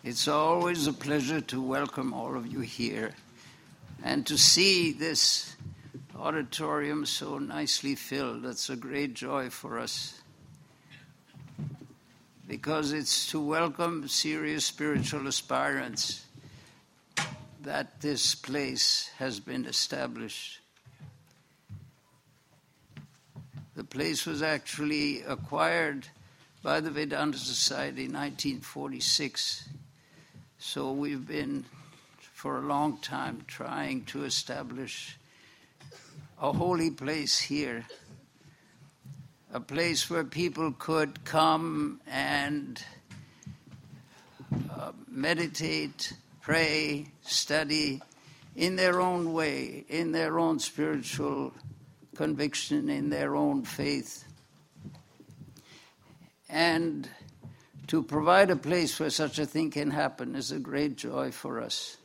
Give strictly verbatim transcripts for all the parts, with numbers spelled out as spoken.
It's always a pleasure to welcome all of you here and to see this auditorium so nicely filled. That's a great joy for us because it's to welcome serious spiritual aspirants that this place has been established. The place was actually acquired by the Vedanta Society in nineteen forty-six. So we've been, for a long time, trying to establish a holy place here, a place where people could come and uh, meditate, pray, study in their own way, in their own spiritual conviction, in their own faith. And to provide a place where such a thing can happen is a great joy for us,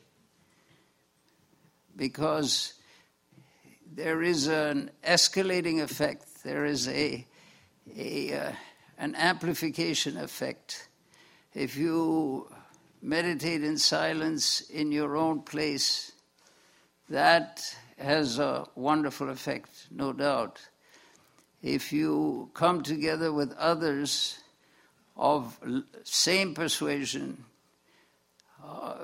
because there is an escalating effect, there is a, a uh, an amplification effect. If you meditate in silence in your own place, that has a wonderful effect, no doubt. If you come together with others of same persuasion, uh,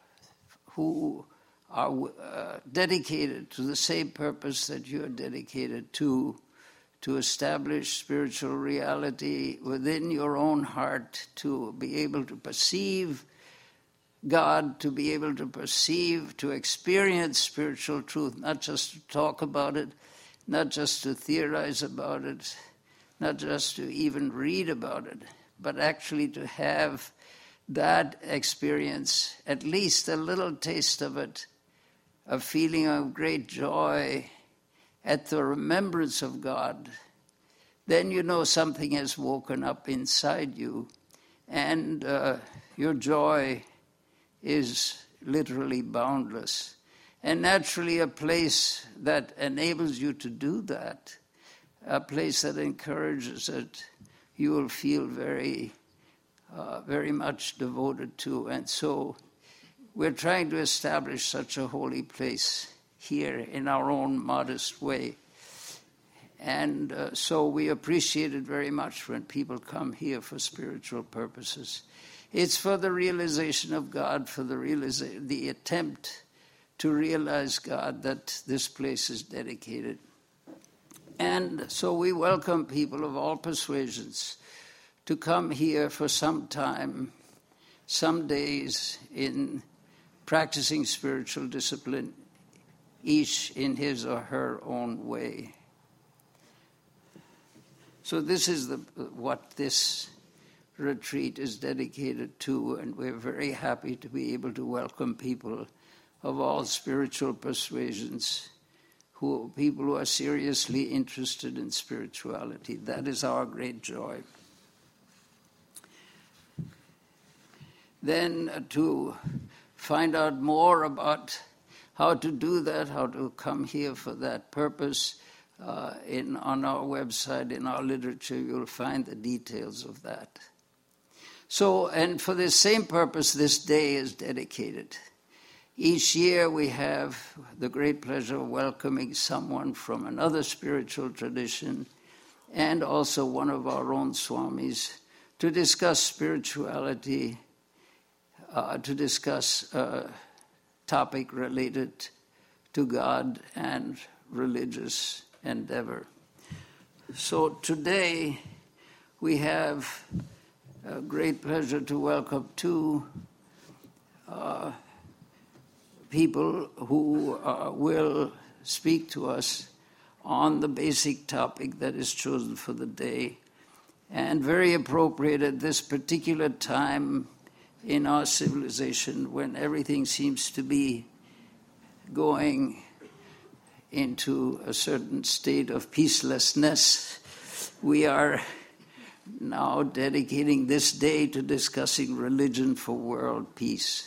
who are uh, dedicated to the same purpose that you are dedicated to, to establish spiritual reality within your own heart, to be able to perceive God, to be able to perceive, to experience spiritual truth, not just to talk about it, not just to theorize about it, not just to even read about it, but actually to have that experience, at least a little taste of it, a feeling of great joy at the remembrance of God, then you know something has woken up inside you, and uh, your joy is literally boundless. And naturally a place that enables you to do that, a place that encourages it, you will feel very, uh, very much devoted to. And so we're trying to establish such a holy place here in our own modest way. And uh, so we appreciate it very much when people come here for spiritual purposes. It's for the realization of God, for the realiza- the attempt to realize God that this place is dedicated. And so we welcome people of all persuasions to come here for some time, some days, in practicing spiritual discipline, each in his or her own way. So this is the what this retreat is dedicated to, and we're very happy to be able to welcome people of all spiritual persuasions, who people who are seriously interested in spirituality. That is our great joy. Then uh, to find out more about how to do that, how to come here for that purpose, uh, in on our website, in our literature, you'll find the details of that. So, and for this same purpose, this day is dedicated. Each year we have the great pleasure of welcoming someone from another spiritual tradition and also one of our own swamis to discuss spirituality, uh, to discuss a topic related to God and religious endeavor. So today we have a great pleasure to welcome two uh, people who uh, will speak to us on the basic topic that is chosen for the day, and very appropriate at this particular time in our civilization when everything seems to be going into a certain state of peacelessness. We are now dedicating this day to discussing religion for world peace.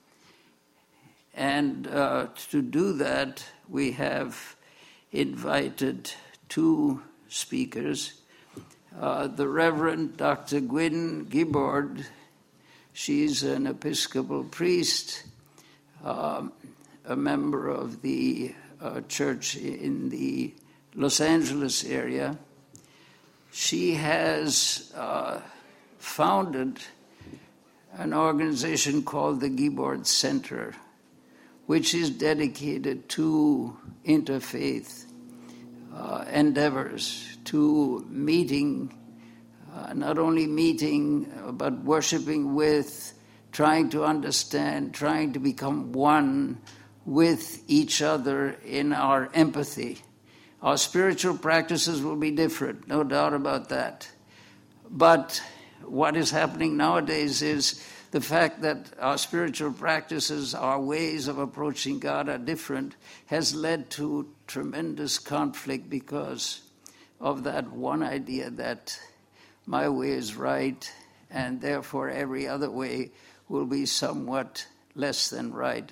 And uh, to do that, we have invited two speakers, uh, the Reverend Doctor Gwyn Gibbord, She's an Episcopal priest, um, a member of the uh, church in the Los Angeles area. She has uh, founded an organization called the Gibord Center, which is dedicated to interfaith uh, endeavors, to meeting, uh, not only meeting, uh, but worshiping with, trying to understand, trying to become one with each other in our empathy. Our spiritual practices will be different, no doubt about that. But what is happening nowadays is the fact that our spiritual practices, our ways of approaching God are different, has led to tremendous conflict because of that one idea that my way is right and therefore every other way will be somewhat less than right.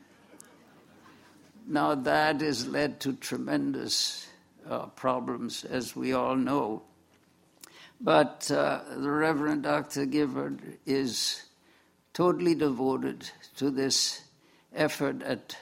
Now that has led to tremendous uh, problems, as we all know. But uh, the Reverend Doctor Gibord is totally devoted to this effort at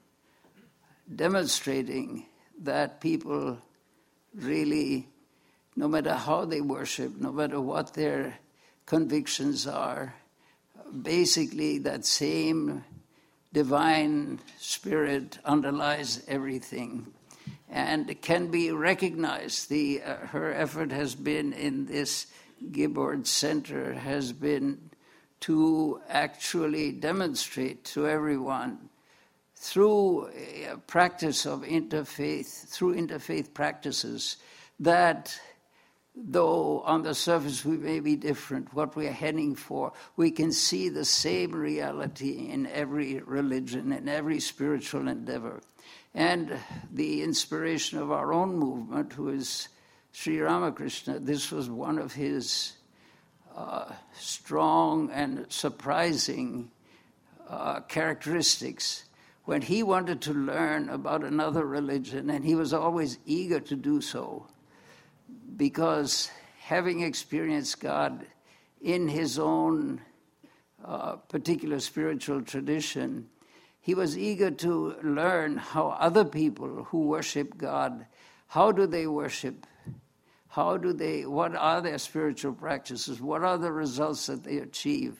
demonstrating that people really, no matter how they worship, no matter what their convictions are, basically that same divine spirit underlies everything and can be recognized. The uh, her effort has been in this Gibord Center has been to actually demonstrate to everyone through a practice of interfaith, through interfaith practices, that though on the surface we may be different, what we are heading for, we can see the same reality in every religion, in every spiritual endeavor. And the inspiration of our own movement, who is Sri Ramakrishna, this was one of his uh, strong and surprising uh, characteristics. When he wanted to learn about another religion, and he was always eager to do so, because having experienced God in his own uh, particular spiritual tradition, he was eager to learn how other people who worship God, how do they worship? How do they, what are their spiritual practices? What are the results that they achieve?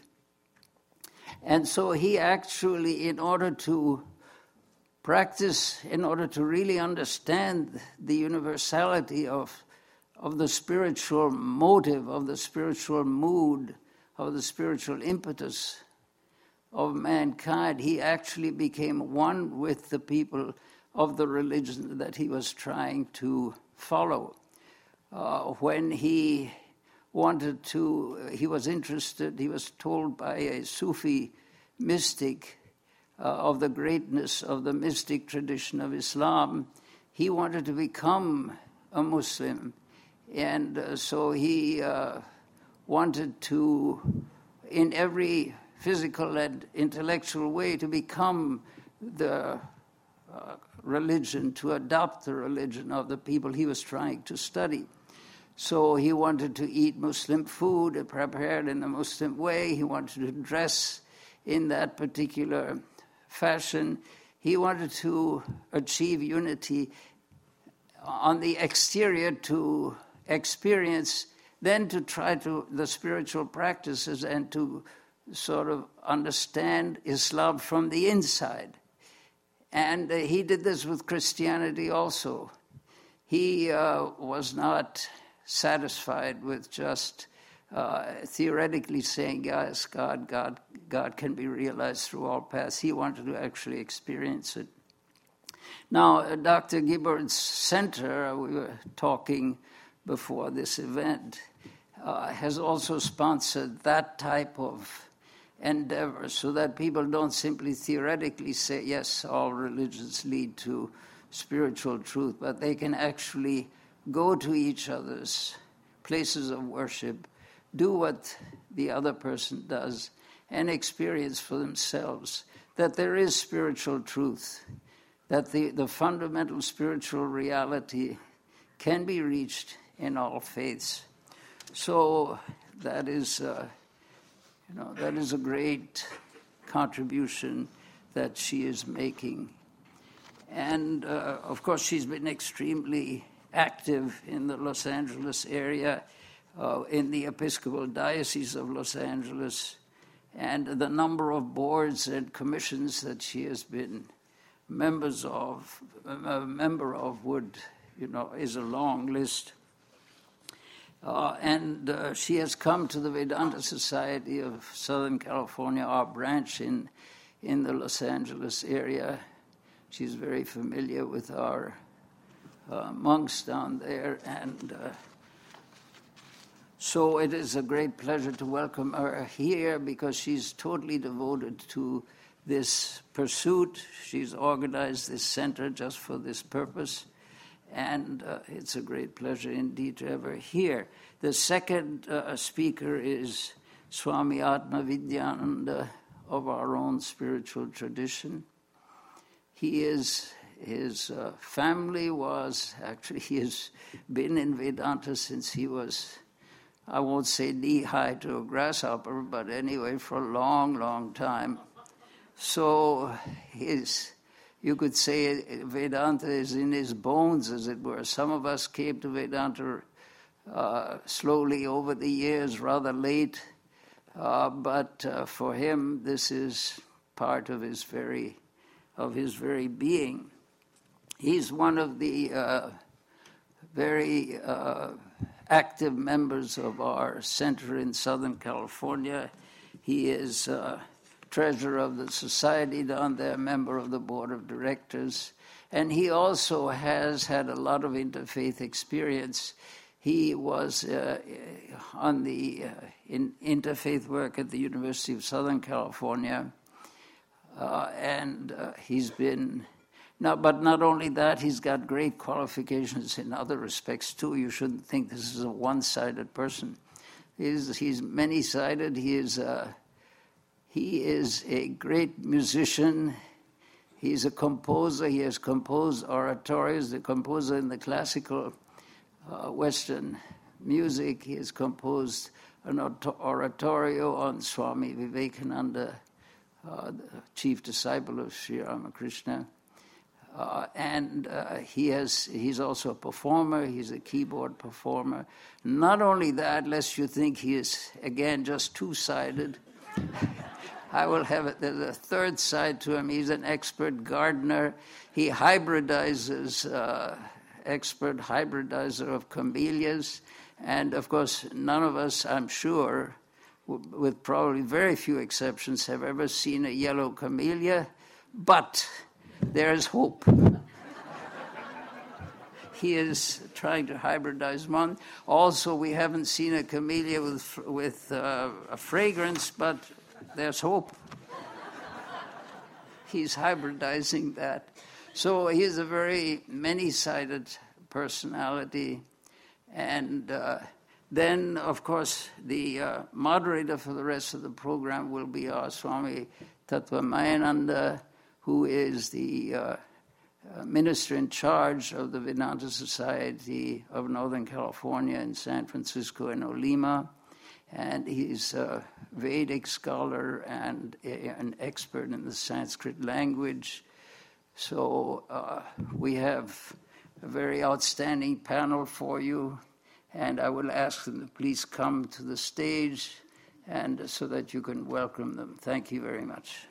And so he actually, in order to practice, in order to really understand the universality of of the spiritual motive, of the spiritual mood, of the spiritual impetus of mankind, he actually became one with the people of the religion that he was trying to follow. Uh, when he wanted to, he was interested, he was told by a Sufi mystic uh, of the greatness of the mystic tradition of Islam, he wanted to become a Muslim. And uh, so he uh, wanted to, in every physical and intellectual way, to become the uh, religion, to adopt the religion of the people he was trying to study. So he wanted to eat Muslim food prepared in a Muslim way. He wanted to dress in that particular fashion. He wanted to achieve unity on the exterior, to experience, then to try to the spiritual practices and to sort of understand Islam from the inside. And uh, he did this with Christianity also. He uh, was not satisfied with just uh, theoretically saying, yes, God, God, God can be realized through all paths. He wanted to actually experience it. Now, uh, Doctor Gibord's center, uh, we were talking before this event, uh, has also sponsored that type of endeavor so that people don't simply theoretically say, yes, all religions lead to spiritual truth, but they can actually go to each other's places of worship, do what the other person does, and experience for themselves that there is spiritual truth, that the, the fundamental spiritual reality can be reached in all faiths. So that is uh, You know, that is a great contribution that she is making. And, uh, of course, she's been extremely active in the Los Angeles area, uh, in the Episcopal Diocese of Los Angeles, and the number of boards and commissions that she has been members of, a member of would, you know, is a long list. Uh, and uh, she has come to the Vedanta Society of Southern California, our branch in, in the Los Angeles area. She's very familiar with our uh, monks down there, and uh, so it is a great pleasure to welcome her here because she's totally devoted to this pursuit. She's organized this center just for this purpose, and uh, it's a great pleasure indeed to have her here. The second uh, speaker is Swami Atmavidyananda of our own spiritual tradition. He is, his uh, family was, actually he has been in Vedanta since he was, I won't say knee-high to a grasshopper, but anyway, for a long, long time. So his, you could say Vedanta is in his bones, as it were. Some of us came to Vedanta uh, slowly over the years, rather late, uh, but uh, for him, this is part of his very, of his very being. He's one of the uh, very uh, active members of our center in Southern California. He is uh, treasurer of the society down there, member of the board of directors, and he also has had a lot of interfaith experience. He was uh, on the uh, in interfaith work at the University of Southern California, uh, and uh, he's been now. But not only that, he's got great qualifications in other respects too. You shouldn't think this is a one-sided person. He's he's many-sided. He is. Uh, He is a great musician. He's a composer. He has composed oratorios, the composer in the classical uh, Western music. He has composed an oratorio on Swami Vivekananda, uh, the chief disciple of Sri Ramakrishna. Uh, and uh, he has, he's also a performer. He's a keyboard performer. Not only that, lest you think he is, again, just two-sided, I will have it. There's a third side to him. He's an expert gardener. He hybridizes, uh, expert hybridizer of camellias. And, of course, none of us, I'm sure, w- with probably very few exceptions, have ever seen a yellow camellia. But there is hope. He is trying to hybridize one. Also, we haven't seen a camellia with, with uh, a fragrance, but there's hope. He's hybridizing that. So he's a very many-sided personality. And uh, then, of course, the uh, moderator for the rest of the program will be our Swami Tattvamayananda, who is the uh, uh, minister in charge of the Vedanta Society of Northern California in San Francisco and Olima. And he's a Vedic scholar and a, an expert in the Sanskrit language. So uh, we have a very outstanding panel for you, and I will ask them to please come to the stage and so that you can welcome them. Thank you very much.